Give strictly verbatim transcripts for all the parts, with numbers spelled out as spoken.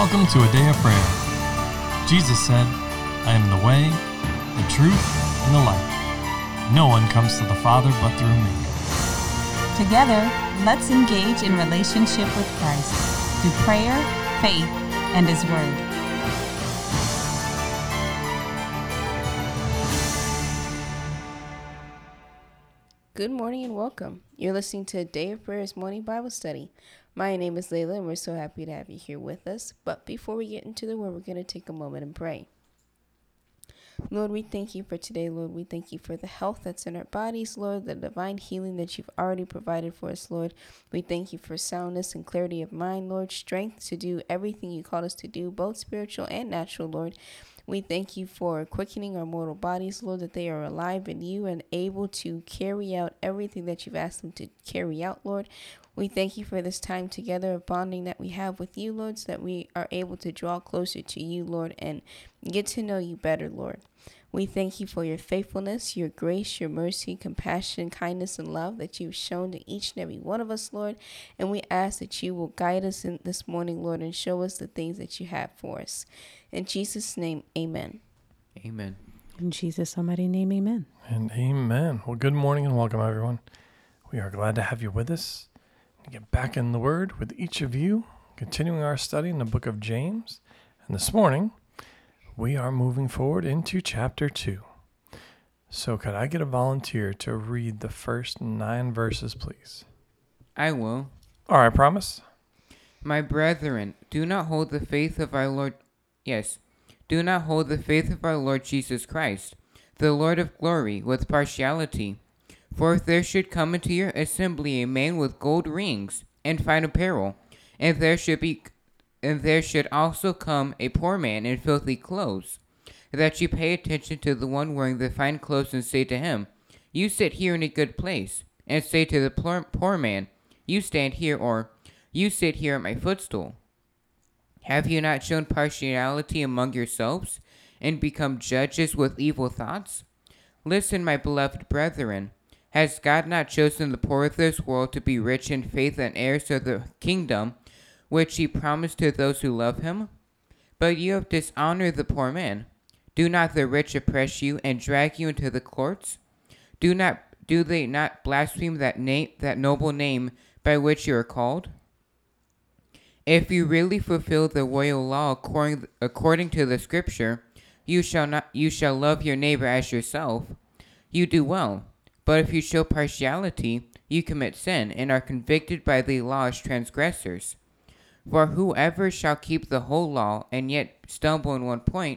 Welcome to a day of prayer. Jesus said, I am the way, the truth, and the life. No one comes to the Father but through me. Together, let's engage in relationship with Christ through prayer, faith, and His Word. Good morning and welcome. You're listening to a Day of Prayer's morning Bible study. My name is Layla and we're so happy to have you here with us. But before we get into the Word, we're going to take a moment and pray. Lord, we thank you for today, Lord. We thank you for the health that's in our bodies, Lord, the divine healing that you've already provided for us, Lord. We thank you for soundness and clarity of mind, Lord, strength to do everything you called us to do, both spiritual and natural, Lord. We thank you for quickening our mortal bodies, Lord, that they are alive in you and able to carry out everything that you've asked them to carry out, Lord. We thank you for this time together of bonding that we have with you, Lord, so that we are able to draw closer to you, Lord, and get to know you better, Lord. We thank you for your faithfulness, your grace, your mercy, compassion, kindness, and love that you've shown to each and every one of us, Lord. And we ask that you will guide us in this morning, Lord, and show us the things that you have for us. In Jesus' name, amen. Amen. In Jesus' almighty name, amen. And amen. Well, good morning and welcome, everyone. We are glad to have you with us. We get back in the Word with each of you, continuing our study in the book of James. And this morning, we are moving forward into chapter two. So could I get a volunteer to read the first nine verses, please? I will. All right, promise. My brethren, do not hold the faith of our Lord... Yes. Do not hold the faith of our Lord Jesus Christ, the Lord of glory, with partiality. For if there should come into your assembly a man with gold rings and fine apparel, and there should be... And there should also come a poor man in filthy clothes, that you pay attention to the one wearing the fine clothes and say to him, you sit here in a good place, and say to the poor, poor man, you stand here, or you sit here at my footstool. Have you not shown partiality among yourselves, and become judges with evil thoughts? Listen, my beloved brethren, has God not chosen the poor of this world to be rich in faith and heirs of the kingdom, which he promised to those who love him? But you have dishonored the poor man. Do not the rich oppress you and drag you into the courts? Do not do they not blaspheme that name, that noble name by which you are called? If you really fulfill the royal law according, according to the scripture, you shall not you shall love your neighbor as yourself. You do well. But if you show partiality, you commit sin and are convicted by the law as transgressors. For whoever shall keep the whole law and yet stumble in one point...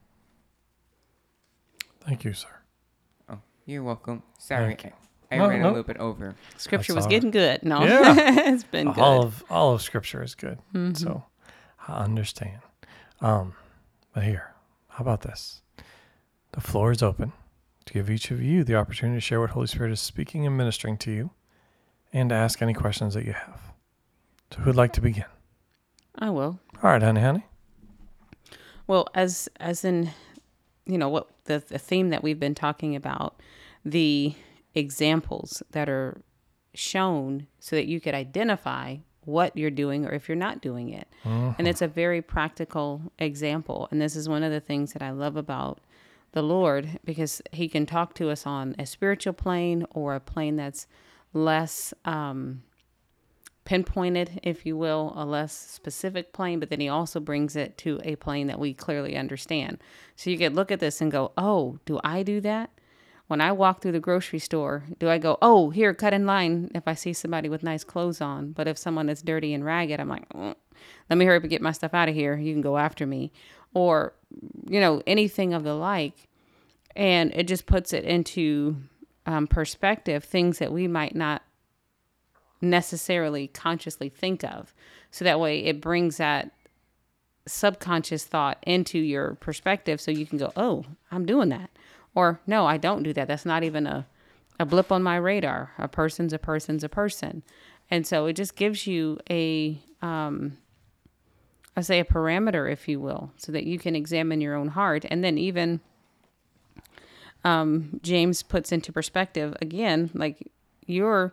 Thank you, sir. Oh, you're welcome. Sorry, I, I No, ran no. a little bit over. Scripture That's was all getting good. No, Yeah. it's been good. All of all of Scripture is good. Mhm. So I understand. Um, but here, how about this? The floor is open to give each of you the opportunity to share what Holy Spirit is speaking and ministering to you, and to ask any questions that you have. So who'd like to begin? I will. All right, honey, honey. Well, as as in, you know, what the, the theme that we've been talking about, the examples that are shown so that you could identify what you're doing or if you're not doing it. Mhm. And it's a very practical example. And this is one of the things that I love about the Lord, because he can talk to us on a spiritual plane or a plane that's less um, pinpointed, if you will, a less specific plane, but then he also brings it to a plane that we clearly understand. So you could look at this and go, oh, do I do that? When I walk through the grocery store, do I go, oh, here, cut in line if I see somebody with nice clothes on? But if someone is dirty and ragged, I'm like, mm, let me hurry up and get my stuff out of here. You can go after me. Or, you know, anything of the like. And it just puts it into um, perspective, things that we might not necessarily consciously think of. So that way it brings that subconscious thought into your perspective so you can go, oh, I'm doing that. Or no, I don't do that. That's not even a, a blip on my radar. A person's a person's a person. And so it just gives you a, um, I say a parameter, if you will, so that you can examine your own heart. And then even um, James puts into perspective, again, like your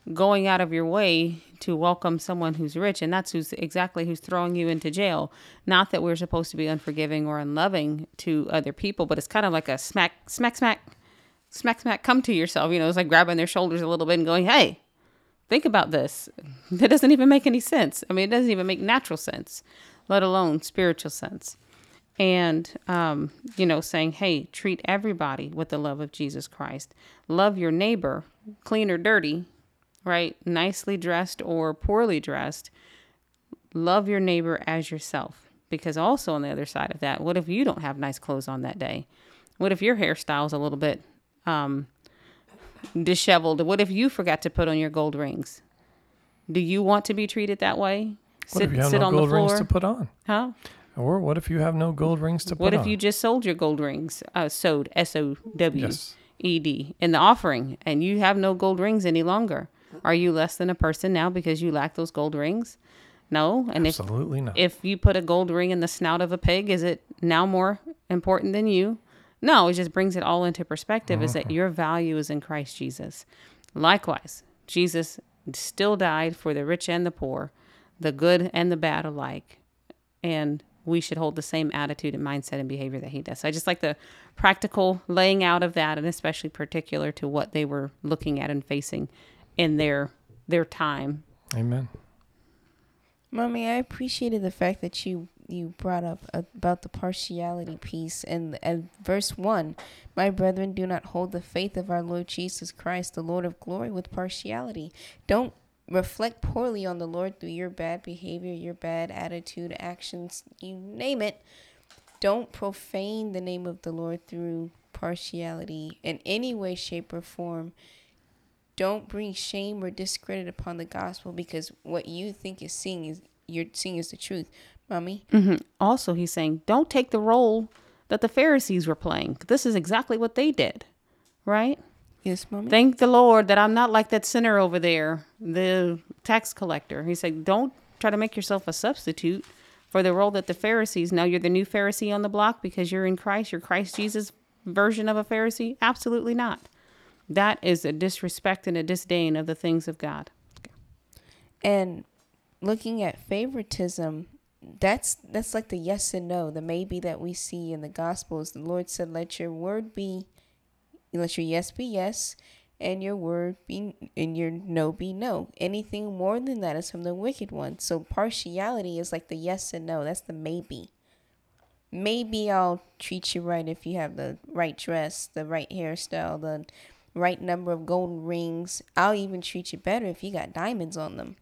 going out of your way to welcome someone who's rich, and that's who's exactly who's throwing you into jail. Not that we're supposed to be unforgiving or unloving to other people, but it's kind of like a smack, smack, smack, smack, smack, come to yourself. You know, it's like grabbing their shoulders a little bit and going, hey, think about this. That doesn't even make any sense. I mean, it doesn't even make natural sense, let alone spiritual sense. And, um, you know, saying, hey, treat everybody with the love of Jesus Christ. Love your neighbor, clean or dirty, right? Nicely dressed or poorly dressed. Love your neighbor as yourself. Because also on the other side of that, what if you don't have nice clothes on that day? What if your hairstyle's a little bit um, disheveled? What if you forgot to put on your gold rings? Do you want to be treated that way? What Sit, if you have sit no on the gold floor? rings to put on? Huh? Or what if you have no gold rings to put on? What if you just sold your gold rings, uh, sewed, S O W E D, Yes. in the offering, and you have no gold rings any longer? Are you less than a person now because you lack those gold rings? No. And Absolutely if, not. if you put a gold ring in the snout of a pig, is it now more important than you? No, it just brings it all into perspective, is that your value is in Christ Jesus. Likewise, Jesus still died for the rich and the poor, the good and the bad alike. And we should hold the same attitude and mindset and behavior that he does. So I just like the practical laying out of that, and especially particular to what they were looking at and facing in their their time. Amen. Mommy, I appreciated the fact that you, you brought up about the partiality piece. And, and verse one, my brethren, do not hold the faith of our Lord Jesus Christ, the Lord of glory, with partiality. Don't reflect poorly on the Lord through your bad behavior, your bad attitude, actions, you name it. Don't profane the name of the Lord through partiality in any way, shape, or form. Don't bring shame or discredit upon the gospel, because what you think is seeing is you're seeing is the truth, Mommy. Mm-hmm. Also, he's saying, don't take the role that the Pharisees were playing. This is exactly what they did, right? Yes, Mommy. Thank the Lord that I'm not like that sinner over there, the tax collector. He said, don't try to make yourself a substitute for the role that the Pharisees. Now you're the new Pharisee on the block because you're in Christ. You're Christ Jesus version of a Pharisee. Absolutely not. That is a disrespect and a disdain of the things of God. And looking at favoritism, that's that's like the yes and no, the maybe that we see in the Gospels. The Lord said, let your word be, let your yes be yes, and your word be, and your no be no. Anything more than that is from the wicked one. So partiality is like the yes and no. That's the maybe. Maybe I'll treat you right if you have the right dress, the right hairstyle, the right number of golden rings. I'll even treat you better if you got diamonds on them.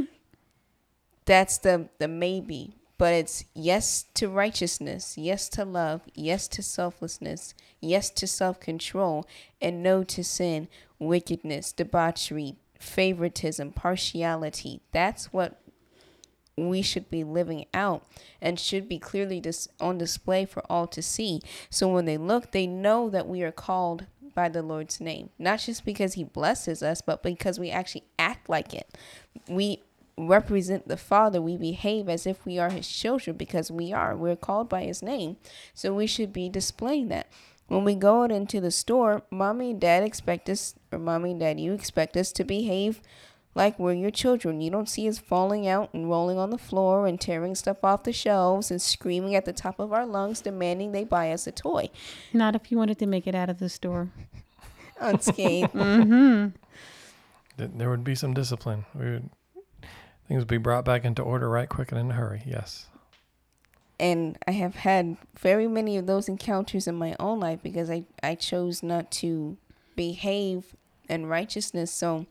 That's the, the maybe. But it's yes to righteousness, yes to love, yes to selflessness, yes to self-control, and no to sin, wickedness, debauchery, favoritism, partiality. That's what we should be living out and should be clearly dis- on display for all to see. So when they look, they know that we are called by the Lord's name, not just because he blesses us, but because we actually act like it. We represent the Father. We behave as if we are his children, because we are. We're called by his name. So we should be displaying that. When we go out into the store, mommy and dad expect us, or mommy and dad, you expect us to behave like we're your children. You don't see us falling out and rolling on the floor and tearing stuff off the shelves and screaming at the top of our lungs, demanding they buy us a toy. Not if you wanted to make it out of the store. Unscathed. Mm-hmm. Th- There would be some discipline. We would, things would be brought back into order right quick and in a hurry. Yes. And I have had very many of those encounters in my own life because I, I chose not to behave in righteousness. So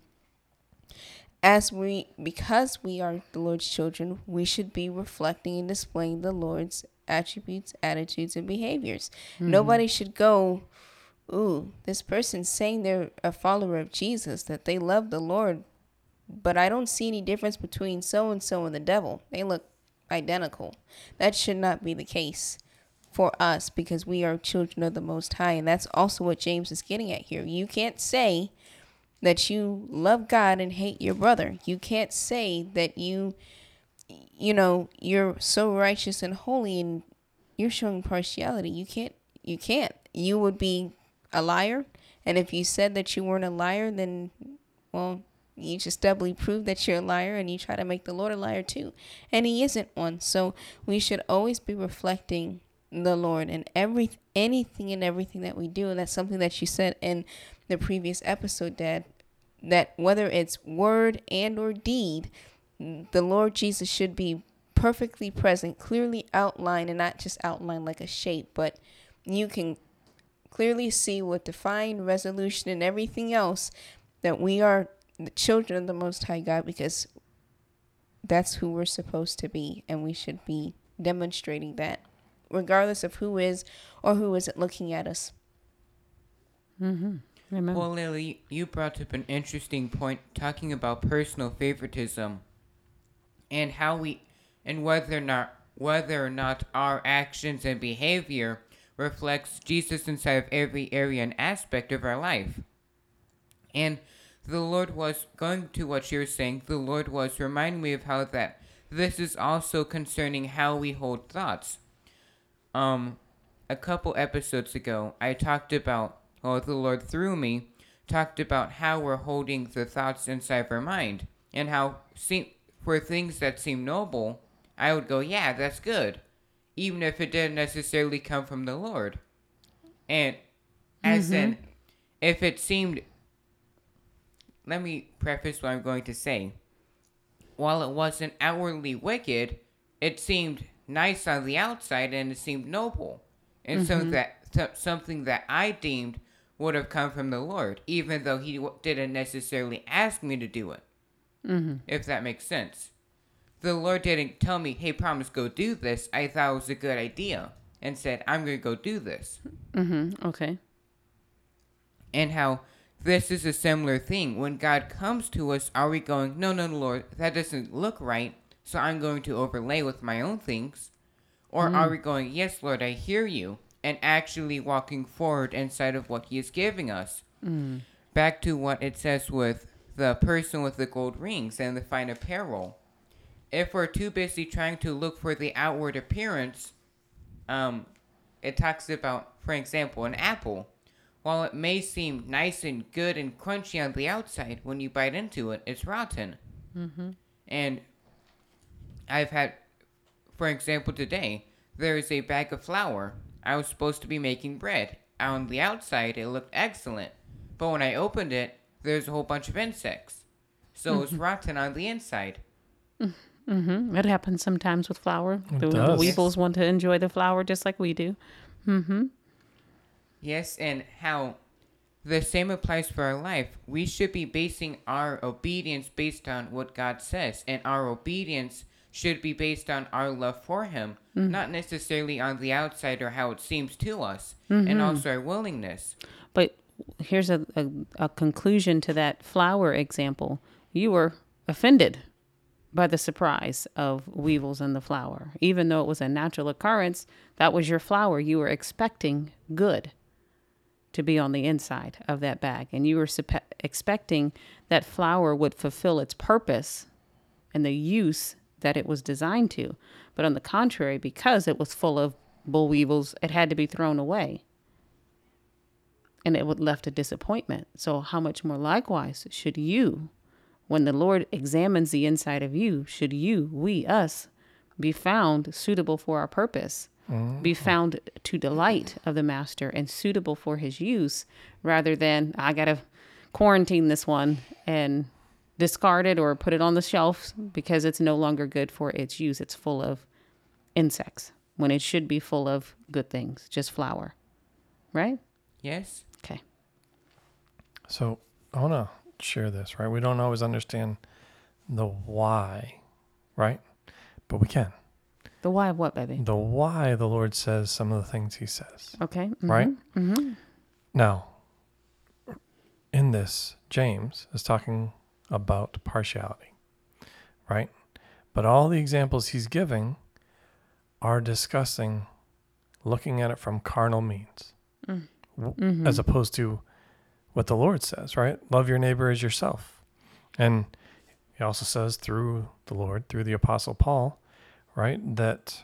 as we, because we are the Lord's children, we should be reflecting and displaying the Lord's attributes, attitudes, and behaviors. Mm-hmm. Nobody should go, ooh, this person's saying they're a follower of Jesus, that they love the Lord, but I don't see any difference between so-and-so and the devil. They look identical. That should not be the case for us, because we are children of the Most High. And that's also what James is getting at here. You can't say that you love God and hate your brother. You can't say that you, you know, you're so righteous and holy and you're showing partiality. You can't, you can't. You would be a liar. And if you said that you weren't a liar, then, well, you just doubly prove that you're a liar, and you try to make the Lord a liar too. And he isn't one. So we should always be reflecting the Lord in every anything and everything that we do. And that's something that you said in the previous episode, Dad, that whether it's word and or deed, the Lord Jesus should be perfectly present, clearly outlined, and not just outlined like a shape, but you can clearly see with defined resolution and everything else that we are the children of the Most High God, because that's who we're supposed to be, and we should be demonstrating that regardless of who is or who isn't looking at us. Mm-hmm. Amen. Well, Lily, you brought up an interesting point talking about personal favoritism and how we and whether or not whether or not our actions and behavior reflects Jesus inside of every area and aspect of our life. And the Lord was, going to what you were saying, the Lord was reminding me of how that this is also concerning how we hold thoughts. Um, a couple episodes ago, I talked about, well, the Lord through me, talked about how we're holding the thoughts inside of our mind, and how seem, for things that seem noble, I would go, yeah, that's good, even if it didn't necessarily come from the Lord. And as mm-hmm. in, if it seemed... Let me preface what I'm going to say. While it wasn't outwardly wicked, it seemed nice on the outside, and it seemed noble. And mm-hmm. something that th- something that I deemed would have come from the Lord, even though he w- didn't necessarily ask me to do it. Mm-hmm. If that makes sense. The Lord didn't tell me, hey, promise, go do this. I thought it was a good idea, and said, I'm going to go do this. Mm-hmm. Okay. And how... this is a similar thing. When God comes to us, are we going, no, no, Lord, that doesn't look right, so I'm going to overlay with my own things? Or mm. are we going, yes, Lord, I hear you, and actually walking forward inside of what he is giving us? Mm. Back to what it says with the person with the gold rings and the fine apparel. If we're too busy trying to look for the outward appearance, um, it talks about, for example, an apple. While it may seem nice and good and crunchy on the outside, when you bite into it, it's rotten. Mm-hmm. And I've had, for example, today, there is a bag of flour. I was supposed to be making bread. On the outside, it looked excellent. But when I opened it, there's a whole bunch of insects. So mm-hmm. it's rotten on the inside. Mm-hmm. It happens sometimes with flour. It the does. weevils want to enjoy the flour just like we do. Mm-hmm. Yes, and how the same applies for our life. We should be basing our obedience based on what God says, and our obedience should be based on our love for him, mm-hmm. not necessarily on the outside or how it seems to us, mm-hmm. and also our willingness. But here's a, a, a conclusion to that flour example. You were offended by the surprise of weevils in the flour. Even though it was a natural occurrence, that was your flour. You were expecting good to be on the inside of that bag. And you were supe- expecting that flour would fulfill its purpose and the use that it was designed to. But on the contrary, because it was full of boll weevils, it had to be thrown away. And it would left a disappointment. So how much more likewise should you, when the Lord examines the inside of you, should you, we, us, be found suitable for our purpose? Mm-hmm. Be found to delight of the master and suitable for his use, rather than I got to quarantine this one and discard it or put it on the shelf because it's no longer good for its use. It's full of insects when it should be full of good things, just flour. Right? Yes. Okay. So I want to share this, right? We don't always understand the why, right? But we can. The why of what, baby? The why the Lord says some of the things he says. Okay. Mm-hmm. Right? Mm-hmm. Now, in this, James is talking about partiality, right? But all the examples he's giving are discussing looking at it from carnal means, mm-hmm. as opposed to what the Lord says, right? Love your neighbor as yourself. And he also says through the Lord, through the Apostle Paul, right, that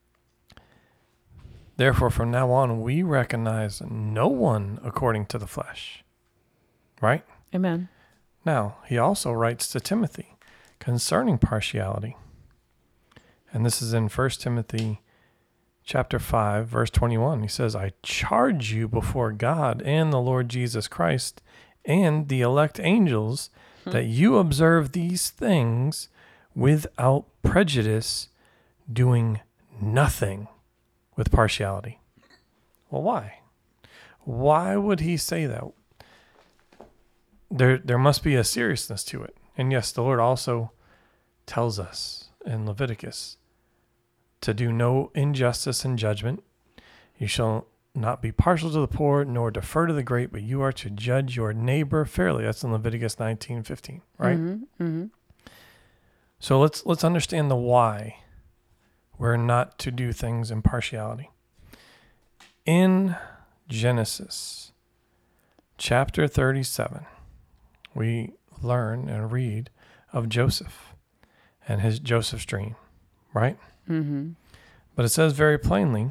therefore from now on we recognize no one according to the flesh, right? Amen. Now, he also writes to Timothy concerning partiality. And this is in First Timothy chapter five, verse twenty-one. He says, I charge you before God and the Lord Jesus Christ and the elect angels hmm. that you observe these things without prejudice, doing nothing with partiality. Well, why? Why would he say that? There, there must be a seriousness to it. And yes, the Lord also tells us in Leviticus to do no injustice in judgment. You shall not be partial to the poor, nor defer to the great, but you are to judge your neighbor fairly. That's in Leviticus nineteen fifteen, right? Mm-hmm, mm-hmm. So let's let's understand the why we're not to do things in partiality. In Genesis chapter thirty-seven, we learn and read of Joseph and his Joseph's dream, right? Mm-hmm. But it says very plainly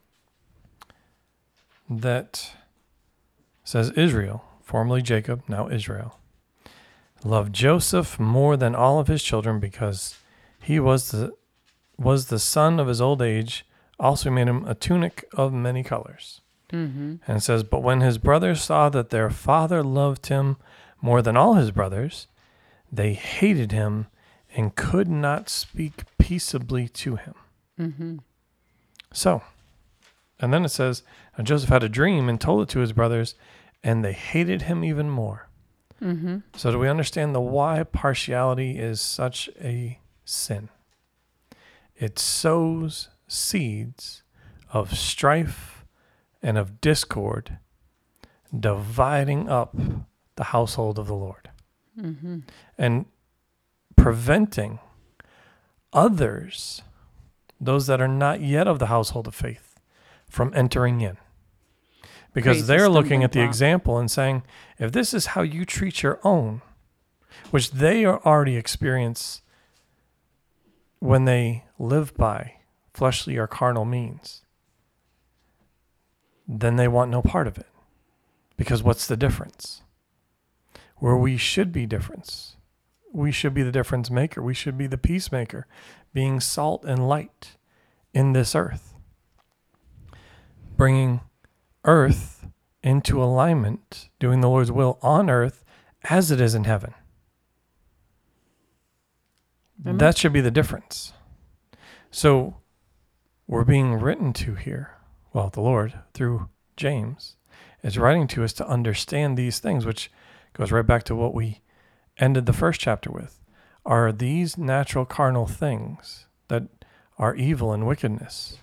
that it says Israel, formerly Jacob, now Israel, loved Joseph more than all of his children because he was the was the son of his old age. Also made him a tunic of many colors. Mm-hmm. And it says, but when his brothers saw that their father loved him more than all his brothers, they hated him and could not speak peaceably to him. Mm-hmm. So, and then it says, and Joseph had a dream and told it to his brothers, and they hated him even more. Mm-hmm. So do we understand the why partiality is such a sin? It sows seeds of strife and of discord, dividing up the household of the Lord, mm-hmm. and preventing others, those that are not yet of the household of faith, from entering in. Because they're looking at the example and saying, if this is how you treat your own, which they are already experience when they live by fleshly or carnal means, then they want no part of it. Because what's the difference? Where we should be difference. We should be the difference maker. We should be the peacemaker, being salt and light in this earth. Bringing earth into alignment, doing the Lord's will on earth as it is in heaven. Mm-hmm. That should be the difference. So we're being written to here, well, the Lord, through James, is writing to us to understand these things, which goes right back to what we ended the first chapter with. Are these natural carnal things that are evil and wickedness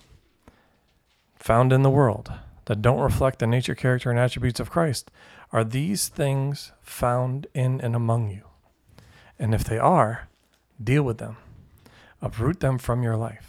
found in the world that don't reflect the nature, character, and attributes of Christ, are these things found in and among you? And if they are, deal with them. Uproot them from your life.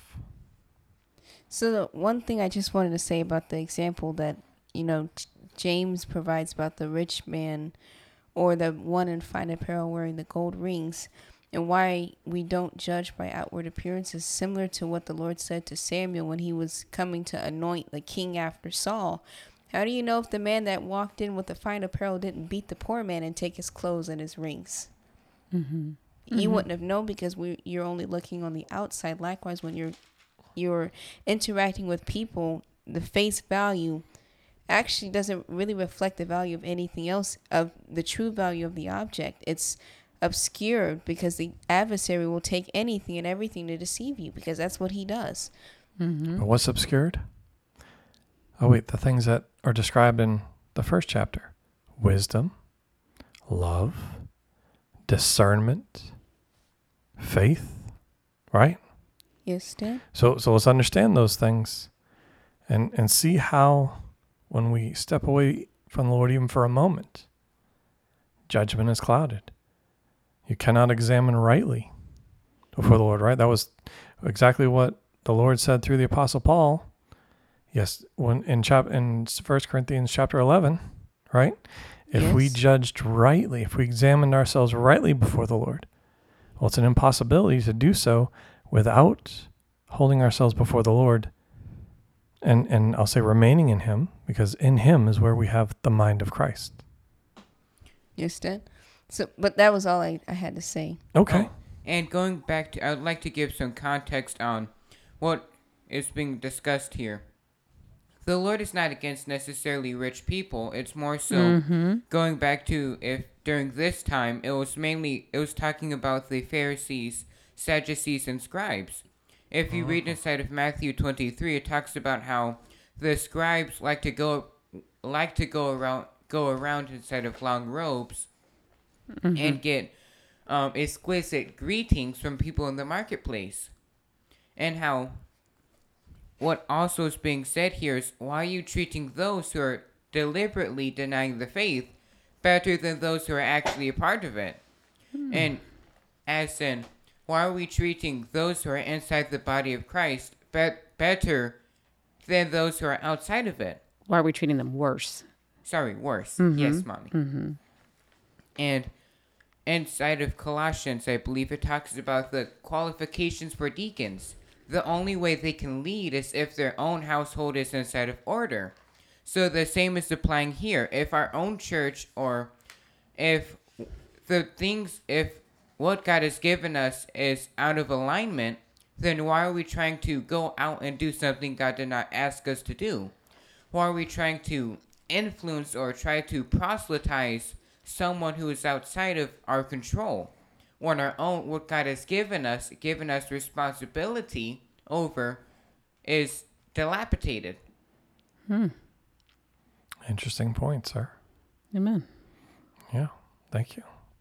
So the one thing I just wanted to say about the example that, you know, James provides about the rich man or the one in fine apparel wearing the gold rings, and why we don't judge by outward appearances, similar to what the Lord said to Samuel when he was coming to anoint the king after Saul. How do you know if the man that walked in with the fine apparel didn't beat the poor man and take his clothes and his rings? Mm-hmm. You mm-hmm. wouldn't have known because we you're only looking on the outside. Likewise, when you're you're interacting with people, the face value actually doesn't really reflect the value of anything else, of the true value of the object. It's obscured because the adversary will take anything and everything to deceive you, because that's what he does. Mm-hmm. But what's obscured? Oh, wait, the things that are described in the first chapter. Wisdom, love, discernment, faith, right? Yes, Dad. So so let's understand those things and, and see how when we step away from the Lord even for a moment, judgment is clouded. You cannot examine rightly before the Lord, right? That was exactly what the Lord said through the Apostle Paul. Yes, when in chap in First Corinthians chapter eleven, right? If yes. we judged rightly, if we examined ourselves rightly before the Lord, well, it's an impossibility to do so without holding ourselves before the Lord and, and I'll say remaining in Him, because in Him is where we have the mind of Christ. Yes, Dad. So, but that was all I, I had to say. Okay. Oh, and going back to, I would like to give some context on what is being discussed here. The Lord is not against necessarily rich people. It's more so Mm-hmm. going back to if during this time, it was mainly, it was talking about the Pharisees, Sadducees, and scribes. If you read inside of Matthew twenty-three, it talks about how the scribes like to go, like to go around, go around inside of long robes Mm-hmm. and get um, exquisite greetings from people in the marketplace. And how what also is being said here is, why are you treating those who are deliberately denying the faith better than those who are actually a part of it? Hmm. And as in, why are we treating those who are inside the body of Christ be- better than those who are outside of it? Why are we treating them worse? Sorry, worse. Mm-hmm. Yes, Mommy. Mm-hmm. And inside of Colossians, I believe it talks about the qualifications for deacons. The only way they can lead is if their own household is inside of order. So the same is applying here. If our own church, or if the things, if what God has given us is out of alignment, then why are we trying to go out and do something God did not ask us to do? Why are we trying to influence or try to proselytize someone who is outside of our control, when our own, what God has given us, given us responsibility over, is dilapidated? Hmm. Interesting point, sir. Amen. Yeah, thank you.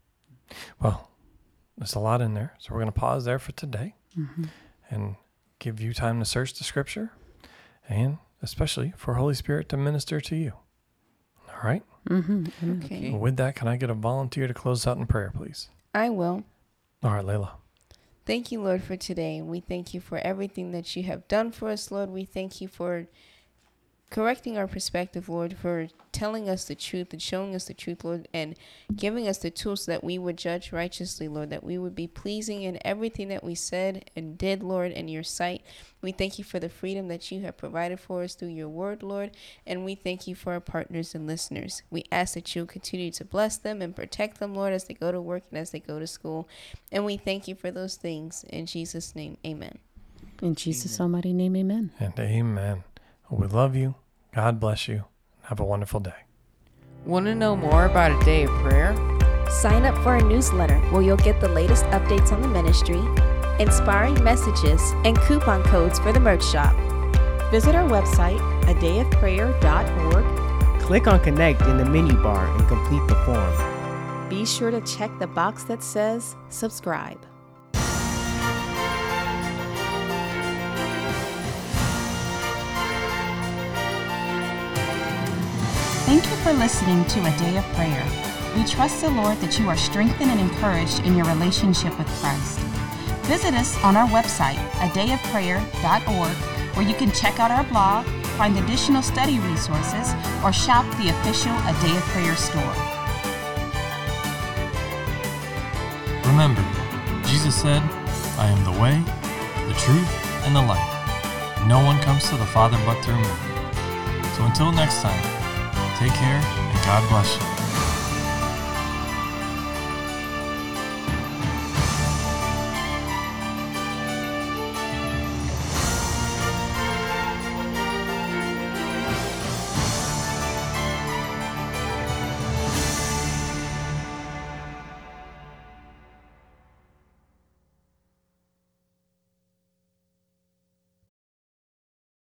Well, there's a lot in there, so we're going to pause there for today Mm-hmm. and give you time to search the scripture, and especially for Holy Spirit to minister to you. All right? Mm-hmm. Okay. Well, with that, can I get a volunteer to close out in prayer, please? I will. All right, Layla. Thank you, Lord, for today. We thank you for everything that you have done for us, Lord. We thank you for correcting our perspective, Lord, for telling us the truth and showing us the truth, Lord, and giving us the tools so that we would judge righteously, Lord, that we would be pleasing in everything that we said and did, Lord, in your sight. We thank you for the freedom that you have provided for us through your word, Lord, and we thank you for our partners and listeners. We ask that you'll continue to bless them and protect them, Lord, as they go to work and as they go to school, and we thank you for those things. In Jesus' name, amen. In Jesus' almighty name, amen. And amen. We love you. God bless you. Have a wonderful day. Want to know more about a day of prayer? Sign up for our newsletter where you'll get the latest updates on the ministry, inspiring messages, and coupon codes for the merch shop. Visit our website, a day of prayer dot org. Click on Connect in the menu bar and complete the form. Be sure to check the box that says subscribe. Thank you for listening to A Day of Prayer. We trust the Lord that you are strengthened and encouraged in your relationship with Christ. Visit us on our website, a day of prayer dot org, where you can check out our blog, find additional study resources, or shop the official A Day of Prayer store. Remember, Jesus said, I am the way, the truth, and the life. No one comes to the Father but through me. So until next time, take care and God bless you.